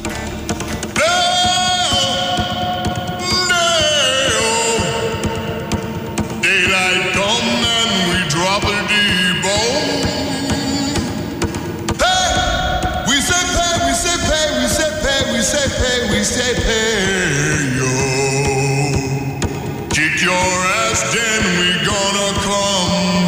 Daylight come and we drop a D-bomb. Hey, we say pay, we say pay, we say pay, we say pay, we say pay, yo. Kick your ass, then we gonna come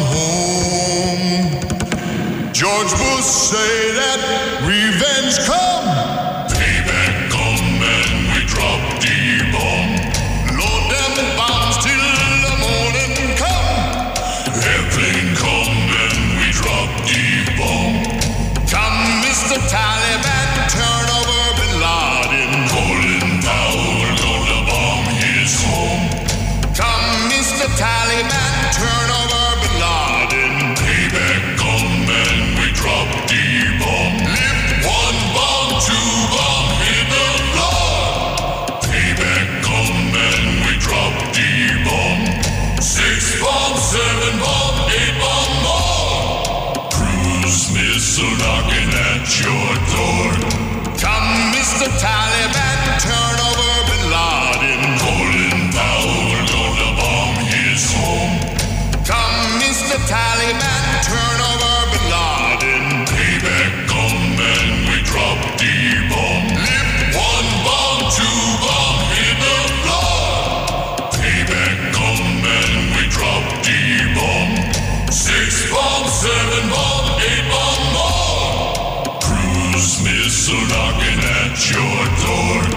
home. George Bush say that revenge come. Payback come and we drop D-bomb. Load them bombs till the morning come. Airplane come and we drop D-bomb. Come, Mr. Taliban, turn over Bin Laden. Colin Powell gonna bomb his home. Come, Mr. Taliban, turn over Bin Laden. Payback come and we drop D-bomb. Lift one bomb, two bomb, hit the floor. Payback come and we drop D-bomb. 6 bomb, 7 bomb, 8 bomb more. Cruise missile knocking at your door. Come, Mr. Taliban, turn over Bin Laden. Colin Powell gonna bomb his home. Come, Mr. Taliban, turn over Bin Laden. Payback come and we drop D-bomb. Lift one bomb, two bomb, hit the floor. Payback come and we drop D-bomb. 6 bomb, 7 bomb, 8 bomb more. Cruise missile knocking at your door.